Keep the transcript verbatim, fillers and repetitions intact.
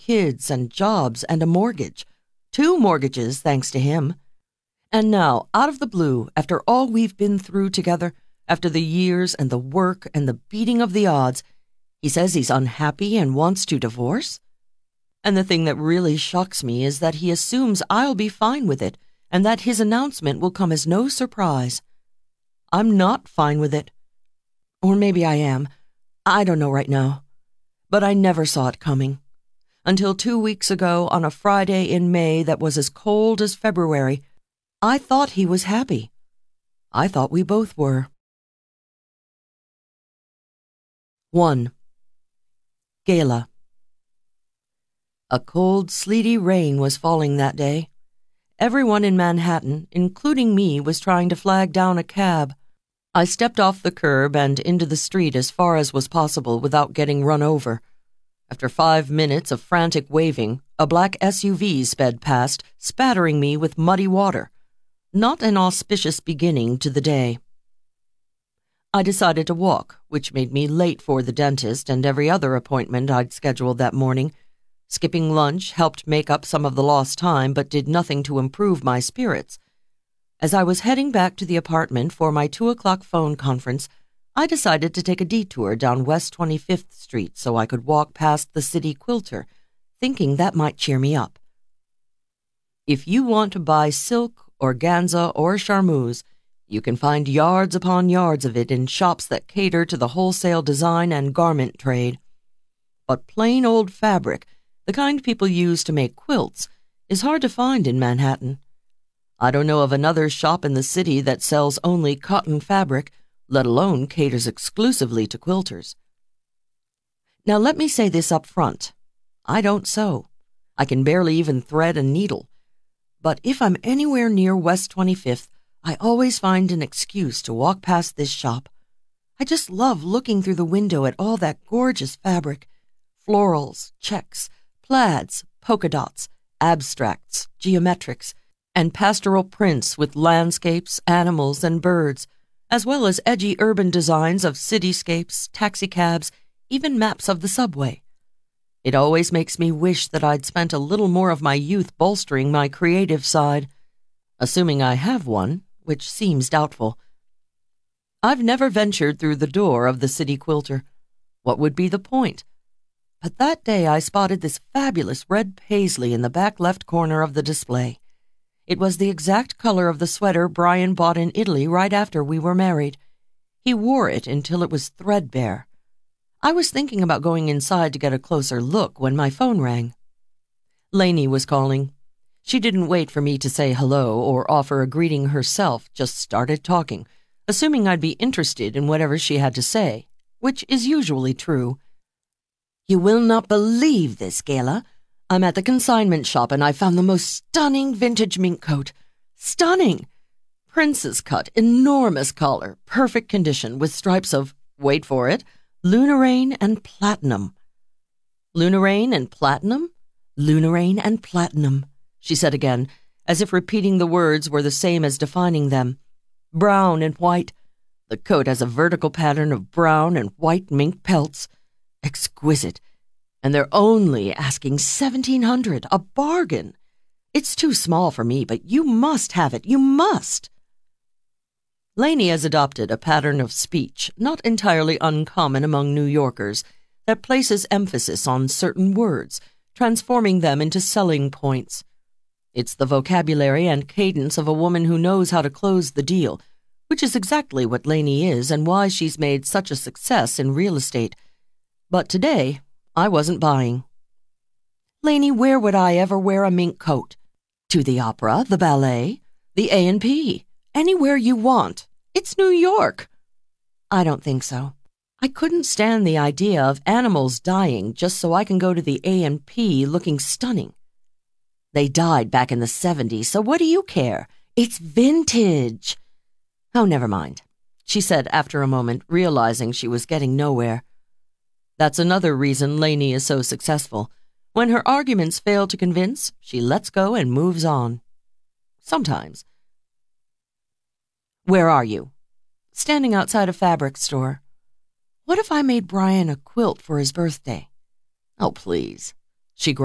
kids and jobs and a mortgage. Two mortgages, thanks to him. And now, out of the blue, after all we've been through together, after the years and the work and the beating of the odds, he says he's unhappy and wants to divorce? And the thing that really shocks me is that he assumes I'll be fine with it and that his announcement will come as no surprise. I'm not fine with it. Or maybe I am. I don't know right now. But I never saw it coming. Until two weeks ago, on a Friday in May that was as cold as February, I thought he was happy. I thought we both were. one. Gala. A cold, sleety rain was falling that day. Everyone in Manhattan, including me, was trying to flag down a cab. I stepped off the curb and into the street as far as was possible without getting run over. After five minutes of frantic waving, a black S U V sped past, spattering me with muddy water. Not an auspicious beginning to the day. I decided to walk, which made me late for the dentist and every other appointment I'd scheduled that morning. Skipping lunch helped make up some of the lost time, but did nothing to improve my spirits. As I was heading back to the apartment for my two o'clock phone conference, I decided to take a detour down West twenty-fifth Street so I could walk past the City Quilter, thinking that might cheer me up. If you want to buy silk, organza, or charmeuse, you can find yards upon yards of it in shops that cater to the wholesale design and garment trade. But plain old fabric, the kind people use to make quilts, is hard to find in Manhattan. I don't know of another shop in the city that sells only cotton fabric, let alone caters exclusively to quilters. Now let me say this up front. I don't sew. I can barely even thread a needle. But if I'm anywhere near West twenty-fifth, I always find an excuse to walk past this shop. I just love looking through the window at all that gorgeous fabric. Florals, checks, plaids, polka dots, abstracts, geometrics, and pastoral prints with landscapes, animals, and birds, as well as edgy urban designs of cityscapes, taxicabs, even maps of the subway. It always makes me wish that I'd spent a little more of my youth bolstering my creative side, assuming I have one, which seems doubtful. I've never ventured through the door of the City Quilter. What would be the point? But that day I spotted this fabulous red paisley in the back left corner of the display. It was the exact color of the sweater Brian bought in Italy right after we were married. He wore it until it was threadbare. I was thinking about going inside to get a closer look when my phone rang. Lainey was calling. She didn't wait for me to say hello or offer a greeting herself, just started talking, assuming I'd be interested in whatever she had to say, which is usually true. "You will not believe this, Gala. I'm at the consignment shop and I found the most stunning vintage mink coat. Stunning! Princess cut, enormous collar, perfect condition with stripes of, wait for it, lunarine and platinum." "Lunarine and platinum? Lunarine and platinum," she said again, as if repeating the words were the same as defining them. "Brown and white. The coat has a vertical pattern of brown and white mink pelts. Exquisite. And they're only asking seventeen hundred dollars, a bargain. It's too small for me, but you must have it. You must." Lainey has adopted a pattern of speech, not entirely uncommon among New Yorkers, that places emphasis on certain words, transforming them into selling points. It's the vocabulary and cadence of a woman who knows how to close the deal, which is exactly what Lainey is and why she's made such a success in real estate. But today, I wasn't buying. "Lainey, where would I ever wear a mink coat? To the opera, the ballet, the A and P, anywhere you want. It's New York." "I don't think so. I couldn't stand the idea of animals dying just so I can go to the A and P looking stunning. They died back in the seventies, so what do you care? It's vintage." "Oh, never mind," she said after a moment, realizing she was getting nowhere. That's another reason Lainey is so successful. When her arguments fail to convince, she lets go and moves on. Sometimes. "Where are you?" "Standing outside a fabric store." "What if I made Brian a quilt for his birthday?" "Oh, please," she groaned.